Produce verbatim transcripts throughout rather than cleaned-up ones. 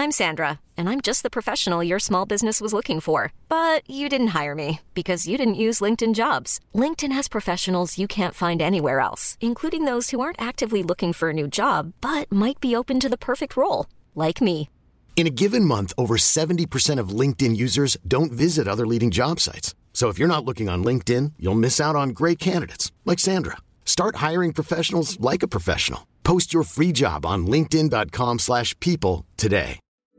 I'm Sandra, and I'm just the professional your small business was looking for. But you didn't hire me because you didn't use LinkedIn Jobs. LinkedIn has professionals you can't find anywhere else, including those who aren't actively looking for a new job, but might be open to the perfect role, like me. In a given month, over seventy percent of LinkedIn users don't visit other leading job sites. So if you're not looking on LinkedIn, you'll miss out on great candidates like Sandra. Start hiring professionals like a professional. Post your free job on linkedin.com slash people today.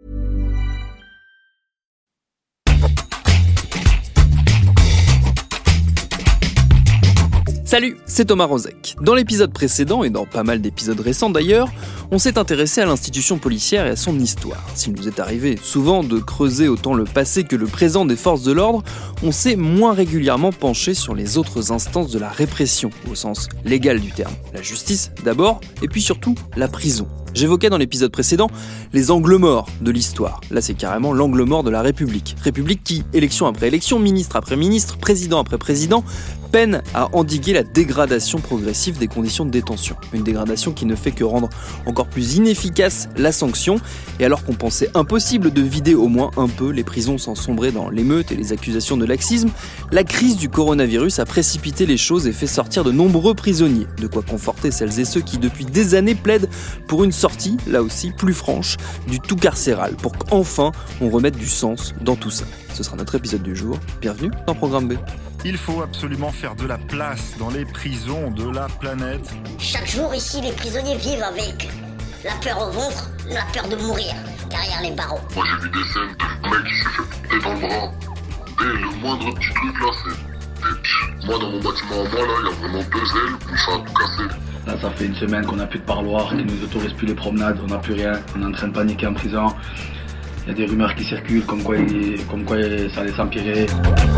Salut, c'est Thomas Rozek. Dans l'épisode précédent, et dans pas mal d'épisodes récents d'ailleurs, on s'est intéressé à l'institution policière et à son histoire. S'il nous est arrivé souvent de creuser autant le passé que le présent des forces de l'ordre, on s'est moins régulièrement penché sur les autres instances de la répression, au sens légal du terme. La justice d'abord, et puis surtout la prison. J'évoquais dans l'épisode précédent les angles morts de l'histoire. Là, c'est carrément l'angle mort de la République. République qui, élection après élection, ministre après ministre, président après président, peine à endiguer la dégradation progressive des conditions de détention. Une dégradation qui ne fait que rendre encore plus inefficace la sanction. Et alors qu'on pensait impossible de vider au moins un peu les prisons sans sombrer dans l'émeute et les accusations de laxisme, la crise du coronavirus a précipité les choses et fait sortir de nombreux prisonniers. De quoi conforter celles et ceux qui, depuis des années, plaident pour une sortie, là aussi plus franche, du tout carcéral, pour qu'enfin on remette du sens dans tout ça. Ce sera notre épisode du jour. Bienvenue dans Programme B. Il faut absolument faire de la place dans les prisons de la planète. Chaque jour ici, les prisonniers vivent avec la peur au ventre, la peur de mourir derrière les barreaux. Moi j'ai vu des scènes de mec qui s'est fait péter dans le bras. Dès le moindre petit truc là, c'est... Moi dans mon bâtiment à moi là, il y a vraiment deux ailes où ça a tout cassé. Là ça fait une semaine qu'on n'a plus de parloir, qu'ils nous autorisent plus les promenades, on n'a plus rien, on est en train de paniquer en prison. Il y a des rumeurs qui circulent comme quoi, il, comme quoi ça allait s'empirer.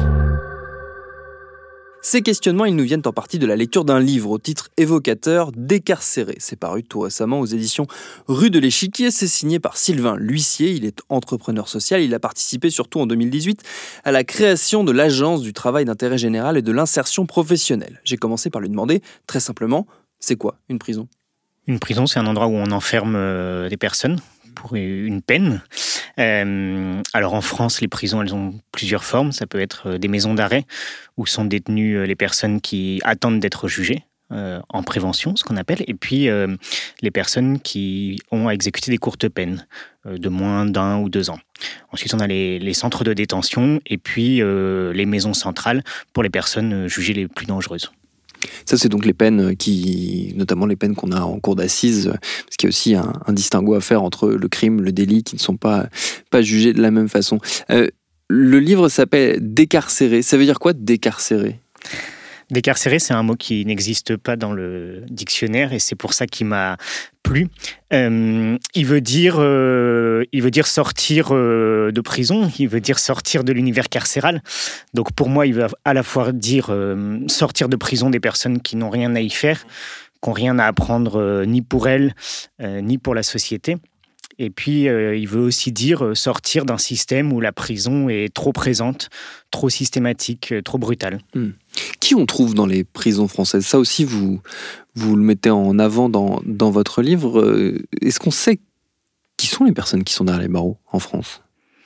Ces questionnements, ils nous viennent en partie de la lecture d'un livre au titre évocateur, Décarcéré. C'est paru tout récemment aux éditions Rue de l'Échiquier. C'est signé par Sylvain L'Huissier. Il est entrepreneur social. Il a participé surtout en deux mille dix-huit à la création de l'Agence du travail d'intérêt général et de l'insertion professionnelle. J'ai commencé par lui demander, très simplement, c'est quoi une prison ? Une prison, c'est un endroit où on enferme euh, des personnes pour une peine. Euh, alors en France, les prisons, elles ont plusieurs formes. Ça peut être des maisons d'arrêt où sont détenues les personnes qui attendent d'être jugées euh, en prévention, ce qu'on appelle, et puis euh, les personnes qui ont à exécuter des courtes peines euh, de moins d'un ou deux ans. Ensuite, on a les, les centres de détention et puis euh, les maisons centrales pour les personnes jugées les plus dangereuses. Ça, c'est donc les peines qui, notamment les peines qu'on a en cour d'assises, parce qu'il y a aussi un, un distinguo à faire entre le crime, le délit, qui ne sont pas, pas jugés de la même façon. Euh, le livre s'appelle Décarcéré. Ça veut dire quoi, décarcéré ? Décarcéré, c'est un mot qui n'existe pas dans le dictionnaire et c'est pour ça qu'il m'a plu. Euh, il veut dire, euh, il veut dire sortir euh, de prison, il veut dire sortir de l'univers carcéral. Donc pour moi, il veut à la fois dire euh, sortir de prison des personnes qui n'ont rien à y faire, qui n'ont rien à apprendre euh, ni pour elles, euh, ni pour la société. Et puis, euh, il veut aussi dire sortir d'un système où la prison est trop présente, trop systématique, trop brutale. Mmh. Qui on trouve dans les prisons françaises ? Ça aussi, vous, vous le mettez en avant dans, dans votre livre. Est-ce qu'on sait qui sont les personnes qui sont derrière les barreaux en France ?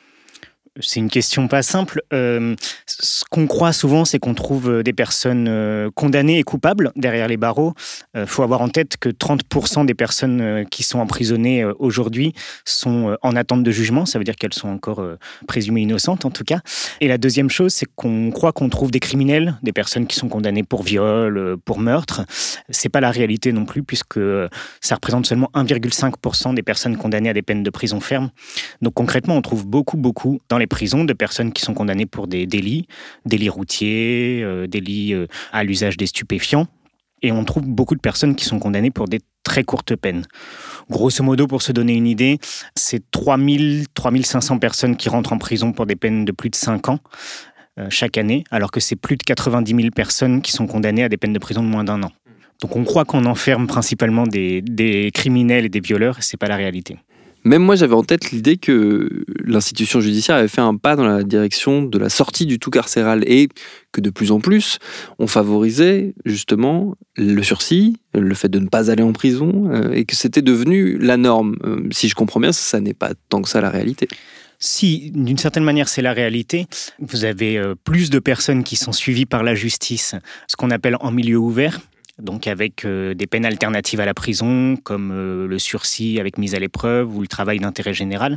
C'est une question pas simple. Euh, ce qu'on croit souvent, c'est qu'on trouve des personnes euh, condamnées et coupables derrière les barreaux. Il euh, faut avoir en tête que trente pour cent des personnes euh, qui sont emprisonnées euh, aujourd'hui sont euh, en attente de jugement. Ça veut dire qu'elles sont encore euh, présumées innocentes, en tout cas. Et la deuxième chose, c'est qu'on croit qu'on trouve des criminels, des personnes qui sont condamnées pour viol, euh, pour meurtre. C'est pas la réalité non plus, puisque euh, ça représente seulement un virgule cinq pour cent des personnes condamnées à des peines de prison ferme. Donc concrètement, on trouve beaucoup, beaucoup dans les prisons de personnes qui sont condamnées pour des délits, délits routiers, euh, délits euh, à l'usage des stupéfiants. Et on trouve beaucoup de personnes qui sont condamnées pour des très courtes peines. Grosso modo, pour se donner une idée, c'est trois mille, trois mille cinq cents personnes qui rentrent en prison pour des peines de plus de cinq ans euh, chaque année, alors que c'est plus de quatre-vingt-dix mille personnes qui sont condamnées à des peines de prison de moins d'un an. Donc on croit qu'on enferme principalement des, des criminels et des violeurs, et c'est pas la réalité. Même moi, j'avais en tête l'idée que l'institution judiciaire avait fait un pas dans la direction de la sortie du tout carcéral et que de plus en plus, on favorisait justement le sursis, le fait de ne pas aller en prison, euh, et que c'était devenu la norme. Euh, si je comprends bien, ça n'est pas tant que ça la réalité. Si, d'une certaine manière, c'est la réalité. Vous avez euh, plus de personnes qui sont suivies par la justice, ce qu'on appelle en milieu ouvert, donc avec euh, des peines alternatives à la prison, comme euh, le sursis avec mise à l'épreuve ou le travail d'intérêt général.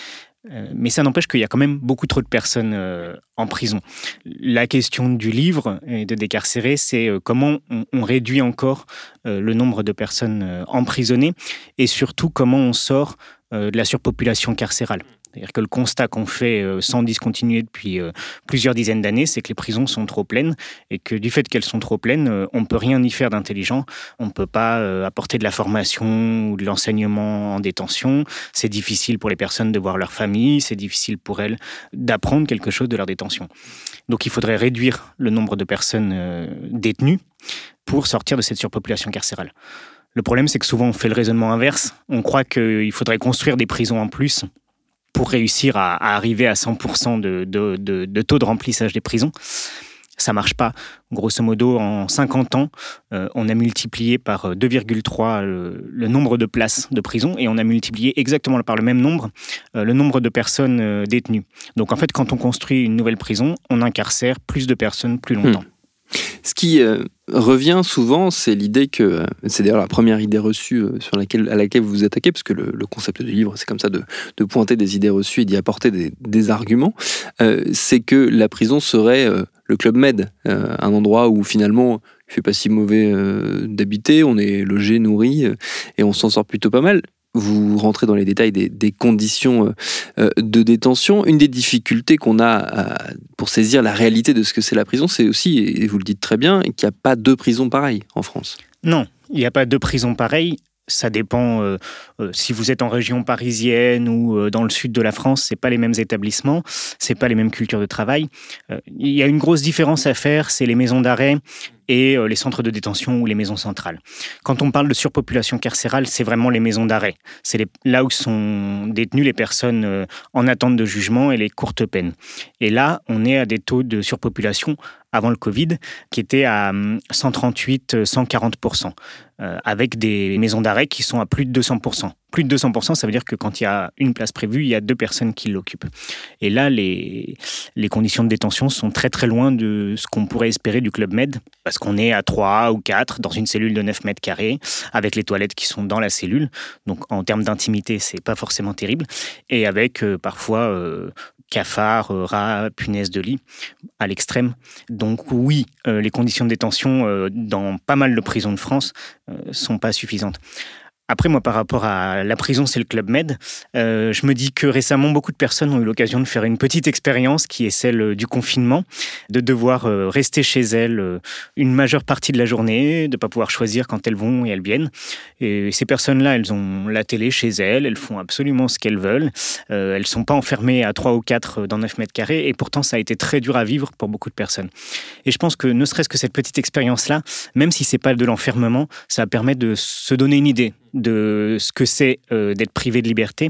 Euh, mais ça n'empêche qu'il y a quand même beaucoup trop de personnes euh, en prison. La question du livre et de Décarcéré, c'est euh, comment on, on réduit encore euh, le nombre de personnes euh, emprisonnées et surtout comment on sort euh, de la surpopulation carcérale. C'est-à-dire que le constat qu'on fait euh, sans discontinuer depuis euh, plusieurs dizaines d'années, c'est que les prisons sont trop pleines et que du fait qu'elles sont trop pleines, euh, on ne peut rien y faire d'intelligent. On ne peut pas euh, apporter de la formation ou de l'enseignement en détention. C'est difficile pour les personnes de voir leur famille, c'est difficile pour elles d'apprendre quelque chose de leur détention. Donc il faudrait réduire le nombre de personnes euh, détenues pour sortir de cette surpopulation carcérale. Le problème, c'est que souvent on fait le raisonnement inverse. On croit qu'il faudrait construire des prisons en plus pour réussir à, à arriver à cent pour cent de, de, de, de taux de remplissage des prisons. Ça ne marche pas. Grosso modo, en cinquante ans, euh, on a multiplié par deux virgule trois le, le nombre de places de prison et on a multiplié exactement par le même nombre euh, le nombre de personnes euh, détenues. Donc en fait, quand on construit une nouvelle prison, on incarcère plus de personnes plus longtemps. Mmh. Ce qui euh, revient souvent, c'est l'idée que, euh, c'est d'ailleurs la première idée reçue euh, sur laquelle, à laquelle vous vous attaquez, parce que le, le concept du livre, c'est comme ça de, de pointer des idées reçues et d'y apporter des, des arguments, euh, c'est que la prison serait euh, le Club Med, euh, un endroit où finalement il ne fait pas si mauvais euh, d'habiter, on est logé, nourri, euh, et on s'en sort plutôt pas mal. Vous rentrez dans les détails des, des conditions euh, de détention. Une des difficultés qu'on a à, pour saisir la réalité de ce que c'est la prison, c'est aussi, et vous le dites très bien, qu'il n'y a pas deux prisons pareilles en France. Non, il n'y a pas deux prisons pareilles. Ça dépend euh, euh, si vous êtes en région parisienne ou euh, dans le sud de la France, c'est pas les mêmes établissements, c'est pas les mêmes cultures de travail. Euh, il y a une grosse différence à faire, c'est les maisons d'arrêt et euh, les centres de détention ou les maisons centrales. Quand on parle de surpopulation carcérale, c'est vraiment les maisons d'arrêt. C'est les, là où sont détenues les personnes euh, en attente de jugement et les courtes peines. Et là, on est à des taux de surpopulation avant le Covid qui étaient à cent trente-huit à cent quarante pour cent, euh, avec des maisons d'arrêt qui sont à plus de deux cents pour cent. Plus de deux cents pour cent, ça veut dire que quand il y a une place prévue, il y a deux personnes qui l'occupent. Et là, les, les conditions de détention sont très très loin de ce qu'on pourrait espérer du Club Med, parce qu'on est à trois ou quatre dans une cellule de neuf mètres carrés, avec les toilettes qui sont dans la cellule. Donc en termes d'intimité, c'est pas forcément terrible. Et avec euh, parfois euh, cafards, euh, rats, punaises de lit à l'extrême. Donc oui, euh, les conditions de détention euh, dans pas mal de prisons de France euh, sont pas suffisantes. Après, moi, par rapport à la prison, c'est le Club Med. Euh, je me dis que récemment, beaucoup de personnes ont eu l'occasion de faire une petite expérience qui est celle du confinement, de devoir euh, rester chez elles euh, une majeure partie de la journée, de ne pas pouvoir choisir quand elles vont et elles viennent. Et ces personnes-là, elles ont la télé chez elles, elles font absolument ce qu'elles veulent. Euh, elles ne sont pas enfermées à trois ou quatre dans neuf mètres carrés et pourtant, ça a été très dur à vivre pour beaucoup de personnes. Et je pense que ne serait-ce que cette petite expérience-là, même si ce n'est pas de l'enfermement, ça permet de se donner une idée de ce que c'est euh, d'être privé de liberté.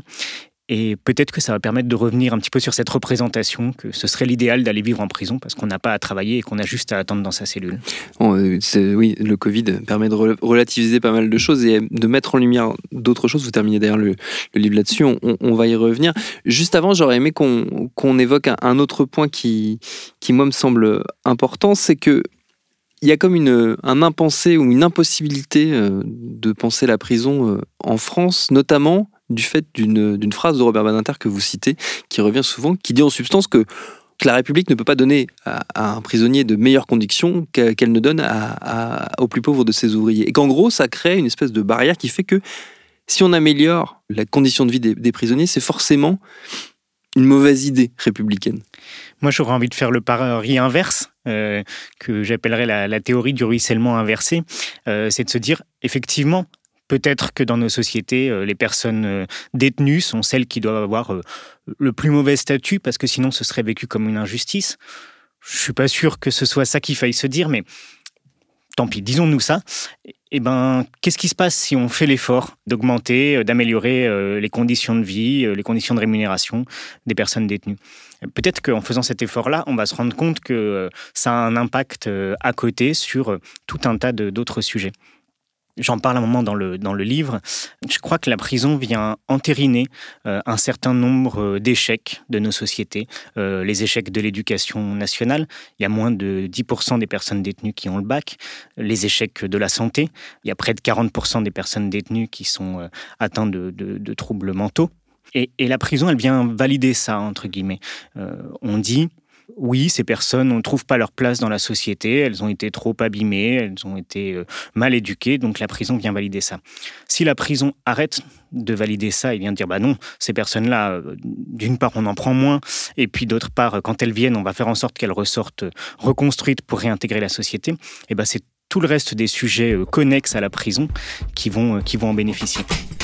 Et peut-être que ça va permettre de revenir un petit peu sur cette représentation, que ce serait l'idéal d'aller vivre en prison parce qu'on n'a pas à travailler et qu'on a juste à attendre dans sa cellule. Bon, c'est, oui, le Covid permet de relativiser pas mal de choses et de mettre en lumière d'autres choses. Vous terminez d'ailleurs le, le livre là-dessus, on, on va y revenir. Juste avant, j'aurais aimé qu'on, qu'on évoque un, un autre point qui, qui, moi, me semble important, c'est que il y a comme une, un impensé ou une impossibilité euh, de penser la prison euh, en France, notamment du fait d'une, d'une phrase de Robert Badinter que vous citez, qui revient souvent, qui dit en substance que, que la République ne peut pas donner à, à un prisonnier de meilleures conditions qu'elle ne donne à, à, aux plus pauvres de ses ouvriers. Et qu'en gros, ça crée une espèce de barrière qui fait que si on améliore la condition de vie des, des prisonniers, c'est forcément une mauvaise idée républicaine. Moi, j'aurais envie de faire le pari inverse, euh, que j'appellerais la, la théorie du ruissellement inversé. Euh, c'est de se dire, effectivement, peut-être que dans nos sociétés, euh, les personnes euh, détenues sont celles qui doivent avoir euh, le plus mauvais statut, parce que sinon, ce serait vécu comme une injustice. Je ne suis pas sûr que ce soit ça qu'il faille se dire, mais tant pis, disons-nous ça. Eh ben, qu'est-ce qui se passe si on fait l'effort d'augmenter, d'améliorer euh, les conditions de vie, euh, les conditions de rémunération des personnes détenues ? Peut-être qu'en faisant cet effort-là, on va se rendre compte que euh, ça a un impact euh, à côté sur euh, tout un tas de, d'autres sujets. J'en parle un moment dans le, dans le livre. Je crois que la prison vient entériner euh, un certain nombre d'échecs de nos sociétés. Euh, les échecs de l'éducation nationale, il y a moins de dix pour cent des personnes détenues qui ont le bac. Les échecs de la santé, il y a près de quarante pour cent des personnes détenues qui sont euh, atteintes de, de, de troubles mentaux. Et, et la prison, elle vient valider ça, entre guillemets. Euh, on dit... Oui, ces personnes ne trouvent pas leur place dans la société, elles ont été trop abîmées, elles ont été euh, mal éduquées, donc la prison vient valider ça. Si la prison arrête de valider ça et vient dire bah non, ces personnes-là, euh, d'une part on en prend moins, et puis d'autre part, quand elles viennent, on va faire en sorte qu'elles ressortent euh, reconstruites pour réintégrer la société, et ben c'est tout le reste des sujets euh, connexes à la prison qui vont, euh, qui vont en bénéficier.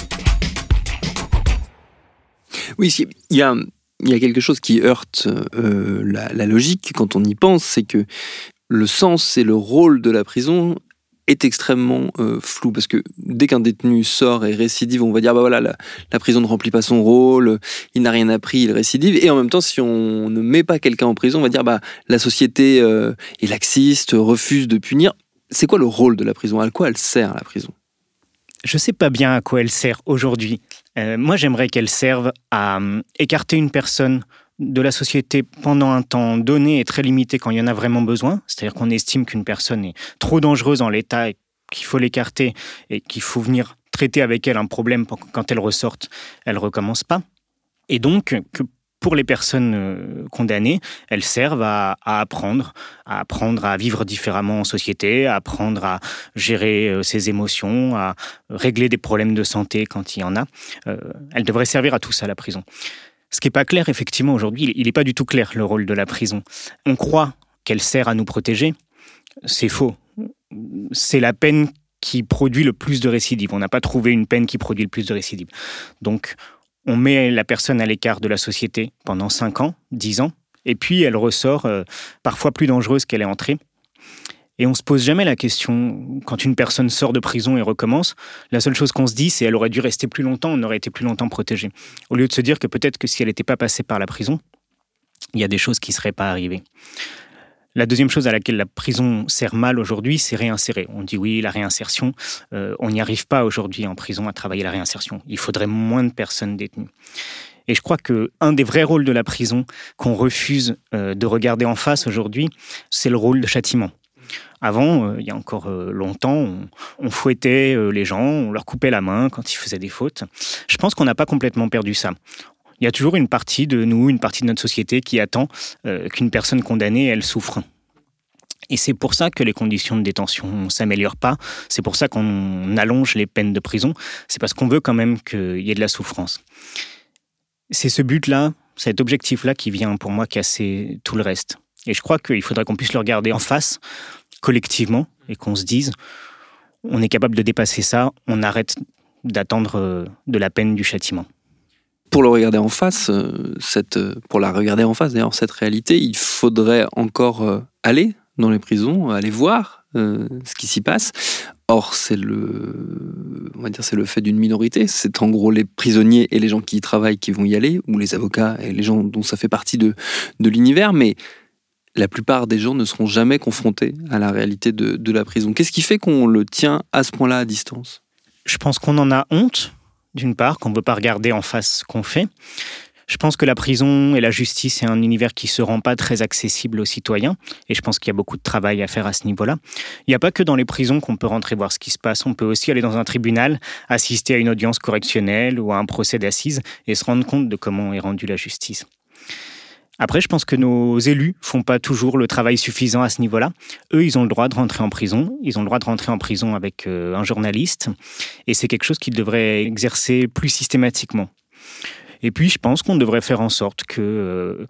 Oui, il y a... Il y a quelque chose qui heurte euh, la, la logique quand on y pense, c'est que le sens et le rôle de la prison est extrêmement euh, flou, parce que dès qu'un détenu sort et récidive, on va dire bah voilà, la, la prison ne remplit pas son rôle, il n'a rien appris, il récidive, et en même temps, si on ne met pas quelqu'un en prison, on va dire bah la société euh, est laxiste, refuse de punir. C'est quoi le rôle de la prison ? À quoi elle sert, la prison ? Je ne sais pas bien à quoi elle sert aujourd'hui. Euh, moi, j'aimerais qu'elle serve à euh, écarter une personne de la société pendant un temps donné et très limité quand il y en a vraiment besoin. C'est-à-dire qu'on estime qu'une personne est trop dangereuse en l'état et qu'il faut l'écarter et qu'il faut venir traiter avec elle un problème pour que quand elle ressorte, elle ne recommence pas. Et donc, que pour les personnes condamnées, elles servent à, à apprendre, à apprendre à vivre différemment en société, à apprendre à gérer ses émotions, à régler des problèmes de santé quand il y en a. Euh, elles devraient servir à tout ça, la prison. Ce qui n'est pas clair, effectivement, aujourd'hui, il n'est pas du tout clair, le rôle de la prison. On croit qu'elle sert à nous protéger. C'est faux. C'est la peine qui produit le plus de récidives. On n'a pas trouvé une peine qui produit le plus de récidives. Donc, on met la personne à l'écart de la société pendant cinq ans, dix ans, et puis elle ressort euh, parfois plus dangereuse qu'elle est entrée. Et on ne se pose jamais la question, quand une personne sort de prison et recommence, la seule chose qu'on se dit, c'est qu'elle aurait dû rester plus longtemps, on aurait été plus longtemps protégée. Au lieu de se dire que peut-être que si elle n'était pas passée par la prison, il y a des choses qui ne seraient pas arrivées. La deuxième chose à laquelle la prison sert mal aujourd'hui, c'est réinsérer. On dit oui, la réinsertion, euh, on n'y arrive pas aujourd'hui en prison à travailler la réinsertion. Il faudrait moins de personnes détenues. Et je crois qu'un des vrais rôles de la prison qu'on refuse euh, de regarder en face aujourd'hui, c'est le rôle de châtiment. Avant, euh, il y a encore euh, longtemps, on, on fouettait euh, les gens, on leur coupait la main quand ils faisaient des fautes. Je pense qu'on n'a pas complètement perdu ça. Il y a toujours une partie de nous, une partie de notre société qui attend euh, qu'une personne condamnée, elle souffre. Et c'est pour ça que les conditions de détention ne s'améliorent pas. C'est pour ça qu'on allonge les peines de prison. C'est parce qu'on veut quand même qu'il y ait de la souffrance. C'est ce but-là, cet objectif-là qui vient pour moi casser tout le reste. Et je crois qu'il faudrait qu'on puisse le regarder en face, collectivement, et qu'on se dise, on est capable de dépasser ça, on arrête d'attendre de la peine du châtiment. Pour le regarder en face, cette, pour la regarder en face, d'ailleurs, cette réalité, il faudrait encore aller dans les prisons, aller voir euh, ce qui s'y passe. Or, c'est le, on va dire, c'est le fait d'une minorité. C'est en gros les prisonniers et les gens qui y travaillent qui vont y aller, ou les avocats et les gens dont ça fait partie de, de l'univers, mais la plupart des gens ne seront jamais confrontés à la réalité de, de la prison. Qu'est-ce qui fait qu'on le tient à ce point-là à distance ? Je pense qu'on en a honte, d'une part, qu'on ne veut pas regarder en face ce qu'on fait. Je pense que la prison et la justice, c'est un univers qui ne se rend pas très accessible aux citoyens. Et je pense qu'il y a beaucoup de travail à faire à ce niveau-là. Il n'y a pas que dans les prisons qu'on peut rentrer voir ce qui se passe. On peut aussi aller dans un tribunal, assister à une audience correctionnelle ou à un procès d'assises et se rendre compte de comment est rendue la justice. Après, je pense que nos élus font pas toujours le travail suffisant à ce niveau-là. Eux, ils ont le droit de rentrer en prison. Ils ont le droit de rentrer en prison avec euh, un journaliste. Et c'est quelque chose qu'ils devraient exercer plus systématiquement. Et puis, je pense qu'on devrait faire en sorte que euh,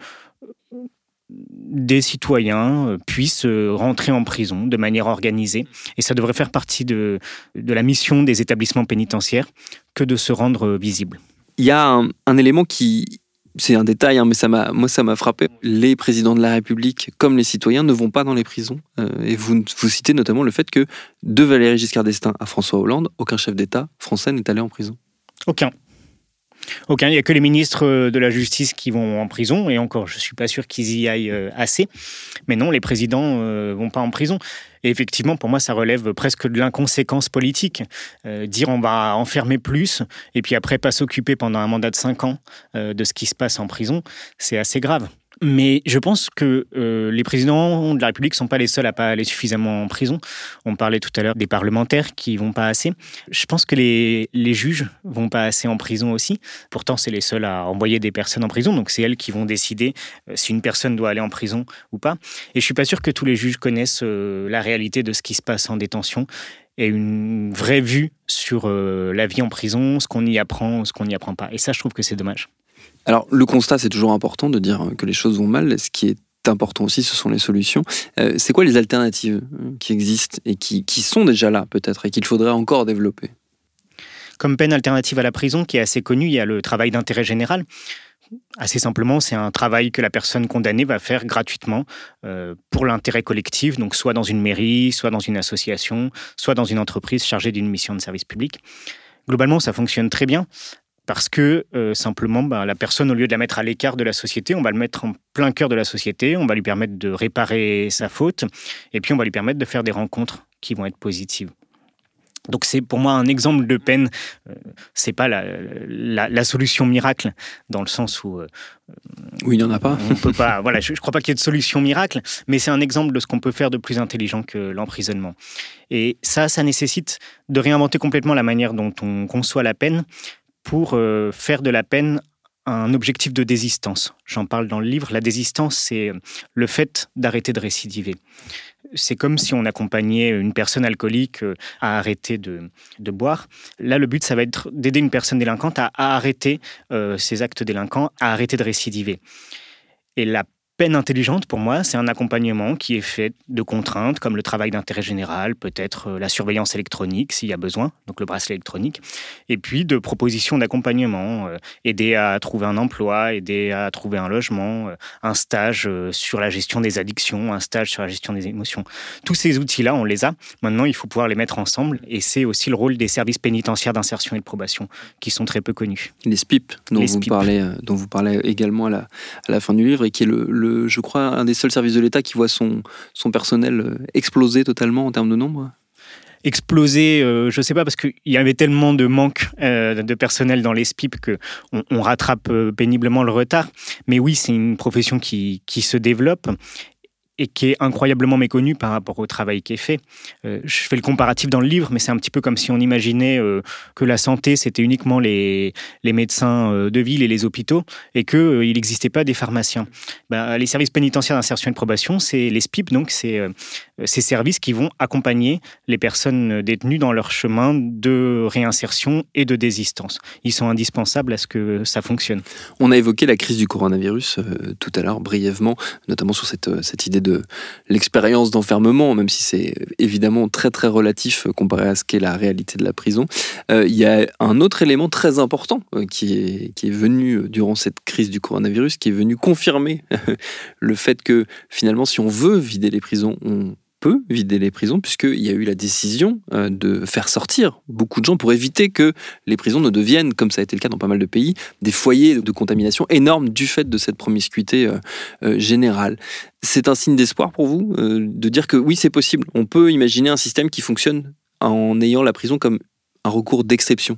des citoyens puissent rentrer en prison de manière organisée. Et ça devrait faire partie de, de la mission des établissements pénitentiaires que de se rendre visible. Il y a un, un élément qui c'est un détail, hein, mais ça m'a, moi ça m'a frappé. Les présidents de la République, comme les citoyens, ne vont pas dans les prisons. Euh, et vous, vous citez notamment le fait que de Valéry Giscard d'Estaing à François Hollande, aucun chef d'État français n'est allé en prison. Aucun. Aucun. Il n'y a que les ministres de la Justice qui vont en prison, et encore, je ne suis pas sûr qu'ils y aillent assez. Mais non, les présidents ne vont pas en prison. Et effectivement, pour moi, ça relève presque de l'inconséquence politique. Euh, dire on va enfermer plus, et puis après pas s'occuper pendant un mandat de cinq ans euh, de ce qui se passe en prison, c'est assez grave. Mais je pense que euh, les présidents de la République ne sont pas les seuls à ne pas aller suffisamment en prison. On parlait tout à l'heure des parlementaires qui ne vont pas assez. Je pense que les, les juges ne vont pas assez en prison aussi. Pourtant, c'est les seuls à envoyer des personnes en prison. Donc, c'est elles qui vont décider euh, si une personne doit aller en prison ou pas. Et je ne suis pas sûr que tous les juges connaissent euh, la réalité de ce qui se passe en détention et une vraie vue sur euh, la vie en prison, ce qu'on y apprend, ce qu'on n'y apprend pas. Et ça, je trouve que c'est dommage. Alors, le constat, c'est toujours important de dire que les choses vont mal. Ce qui est important aussi, ce sont les solutions. Euh, c'est quoi les alternatives qui existent et qui, qui sont déjà là, peut-être, et qu'il faudrait encore développer ? Comme peine alternative à la prison, qui est assez connue, il y a le travail d'intérêt général. Assez simplement, c'est un travail que la personne condamnée va faire gratuitement euh, pour l'intérêt collectif, donc soit dans une mairie, soit dans une association, soit dans une entreprise chargée d'une mission de service public. Globalement, ça fonctionne très bien. Parce que, euh, simplement, ben, la personne, au lieu de la mettre à l'écart de la société, on va le mettre en plein cœur de la société, on va lui permettre de réparer sa faute, et puis on va lui permettre de faire des rencontres qui vont être positives. Donc c'est pour moi un exemple de peine. Euh, c'est pas la, la, la solution miracle, dans le sens où... Euh, oui, il n'y en a pas. On peut pas, voilà, je ne crois pas qu'il y ait de solution miracle, mais c'est un exemple de ce qu'on peut faire de plus intelligent que l'emprisonnement. Et ça, ça nécessite de réinventer complètement la manière dont on conçoit la peine, pour euh, faire de la peine un objectif de désistance. J'en parle dans le livre. La désistance, c'est le fait d'arrêter de récidiver. C'est comme si on accompagnait une personne alcoolique à arrêter de, de boire. Là, le but, ça va être d'aider une personne délinquante à, à arrêter euh, ses actes délinquants, à arrêter de récidiver. Et la peine intelligente, pour moi, c'est un accompagnement qui est fait de contraintes, comme le travail d'intérêt général, peut-être la surveillance électronique, s'il y a besoin, donc le bracelet électronique, et puis de propositions d'accompagnement, euh, aider à trouver un emploi, aider à trouver un logement, euh, un stage euh, sur la gestion des addictions, un stage sur la gestion des émotions. Tous ces outils-là, on les a. Maintenant, il faut pouvoir les mettre ensemble, et c'est aussi le rôle des services pénitentiaires d'insertion et de probation, qui sont très peu connus. Les S P I P, dont, les vous, S P I P. Parlez, euh, dont vous parlez également à la, à la fin du livre, et qui est le, le Le, je crois, un des seuls services de l'État qui voit son, son personnel exploser totalement en termes de nombre. Exploser, euh, je ne sais pas, parce qu'il y avait tellement de manque euh, de personnel dans les S P I P qu'on on rattrape euh, péniblement le retard. Mais oui, c'est une profession qui, qui se développe et qui est incroyablement méconnue par rapport au travail qui est fait. Euh, je fais le comparatif dans le livre, mais c'est un petit peu comme si on imaginait euh, que la santé, c'était uniquement les, les médecins euh, de ville et les hôpitaux, et qu'il euh, n'existait pas des pharmaciens. Ben, les services pénitentiaires d'insertion et de probation, c'est les S P I P, donc c'est euh, ces services qui vont accompagner les personnes détenues dans leur chemin de réinsertion et de désistance. Ils sont indispensables à ce que ça fonctionne. On a évoqué la crise du coronavirus euh, tout à l'heure, brièvement, notamment sur cette, cette idée de l'expérience d'enfermement, même si c'est évidemment très très relatif comparé à ce qu'est la réalité de la prison. Euh, il y a un autre élément très important euh, qui, est, qui est venu durant cette crise du coronavirus, qui est venu confirmer le fait que finalement, si on veut vider les prisons, on peut vider les prisons, puisqu'il y a eu la décision euh, de faire sortir beaucoup de gens pour éviter que les prisons ne deviennent, comme ça a été le cas dans pas mal de pays, des foyers de contamination énormes du fait de cette promiscuité euh, euh, générale. C'est un signe d'espoir pour vous, euh, de dire que oui, c'est possible. On peut imaginer un système qui fonctionne en ayant la prison comme un recours d'exception.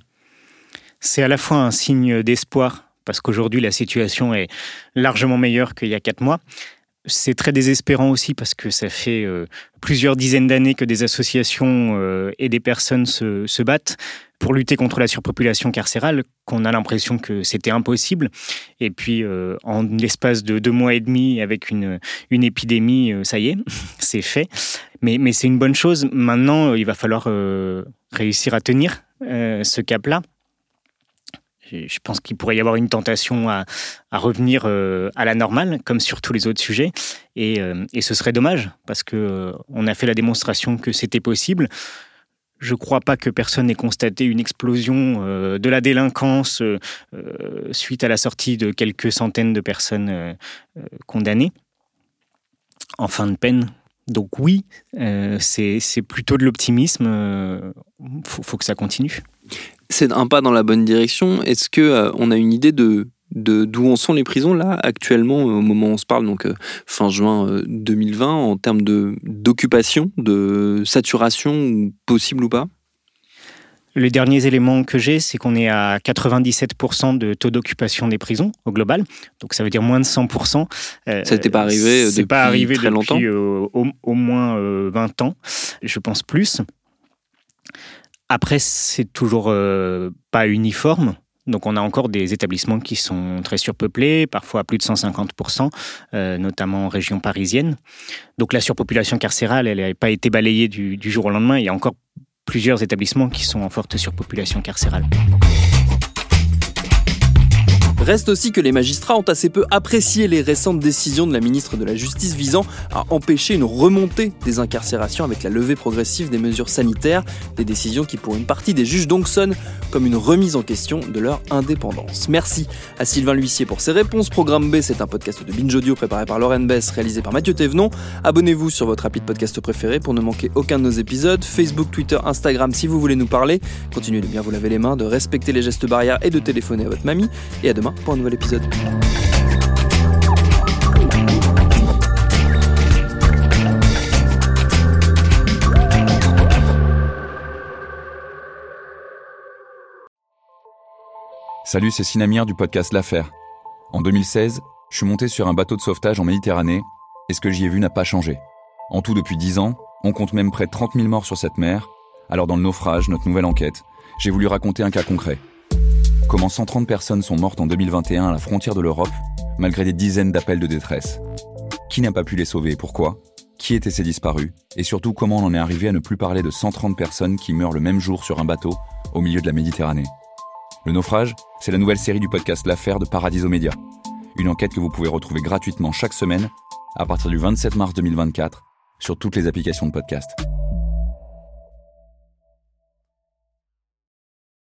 C'est à la fois un signe d'espoir, parce qu'aujourd'hui, la situation est largement meilleure qu'il y a quatre mois. C'est très désespérant aussi parce que ça fait euh, plusieurs dizaines d'années que des associations euh, et des personnes se, se battent pour lutter contre la surpopulation carcérale, qu'on a l'impression que c'était impossible. Et puis, euh, en l'espace de deux mois et demi, avec une, une épidémie, euh, ça y est, c'est fait. Mais, mais c'est une bonne chose. Maintenant, euh, il va falloir euh, réussir à tenir euh, ce cap-là. Je pense qu'il pourrait y avoir une tentation à, à revenir euh, à la normale, comme sur tous les autres sujets. Et, euh, et ce serait dommage, parce qu'on euh, a fait la démonstration que c'était possible. Je ne crois pas que personne n'ait constaté une explosion euh, de la délinquance euh, suite à la sortie de quelques centaines de personnes euh, condamnées en fin de peine. Donc oui, euh, c'est, c'est plutôt de l'optimisme. Il euh, faut, faut que ça continue. C'est un pas dans la bonne direction. Est-ce qu'on euh, a une idée de, de, d'où en sont les prisons là, actuellement, au moment où on se parle, donc euh, fin juin euh, deux mille vingt, en termes de, d'occupation, de saturation, possible ou pas ? Les derniers éléments que j'ai, c'est qu'on est à quatre-vingt-dix-sept pour cent de taux d'occupation des prisons au global. Donc ça veut dire moins de cent pour cent. Euh, ça n'était pas arrivé c'est depuis pas arrivé très depuis, longtemps euh, au, au moins euh, vingt ans, je pense plus. Après, c'est toujours euh, pas uniforme. Donc on a encore des établissements qui sont très surpeuplés, parfois à plus de cent cinquante pour cent, euh, notamment en région parisienne. Donc la surpopulation carcérale, elle n'a pas été balayée du, du jour au lendemain. Il y a encore plusieurs établissements qui sont en forte surpopulation carcérale. Reste aussi que les magistrats ont assez peu apprécié les récentes décisions de la ministre de la Justice visant à empêcher une remontée des incarcérations avec la levée progressive des mesures sanitaires, des décisions qui pour une partie des juges donc sonnent comme une remise en question de leur indépendance. Merci à Sylvain L'Huissier pour ses réponses. Programme B, c'est un podcast de Binge Audio préparé par Lauren Bess, réalisé par Mathieu Thévenon. Abonnez-vous sur votre appli de podcast préféré pour ne manquer aucun de nos épisodes. Facebook, Twitter, Instagram si vous voulez nous parler. Continuez de bien vous laver les mains, de respecter les gestes barrières et de téléphoner à votre mamie. Et à demain pour un nouvel épisode. Salut, c'est Sinamir du podcast L'Affaire. En deux mille seize, je suis monté sur un bateau de sauvetage en Méditerranée et ce que j'y ai vu n'a pas changé. En tout, depuis dix ans, on compte même près de trente mille morts sur cette mer. Alors dans le naufrage, notre nouvelle enquête, j'ai voulu raconter un cas concret. Comment cent trente personnes sont mortes en deux mille vingt et un à la frontière de l'Europe, malgré des dizaines d'appels de détresse. Qui n'a pas pu les sauver et pourquoi ? Qui étaient ces disparus ? Et surtout, comment on en est arrivé à ne plus parler de cent trente personnes qui meurent le même jour sur un bateau au milieu de la Méditerranée ? Le naufrage, c'est la nouvelle série du podcast L'Affaire de Paradiso Media. Une enquête que vous pouvez retrouver gratuitement chaque semaine à partir du vingt-sept mars deux mille vingt-quatre sur toutes les applications de podcast.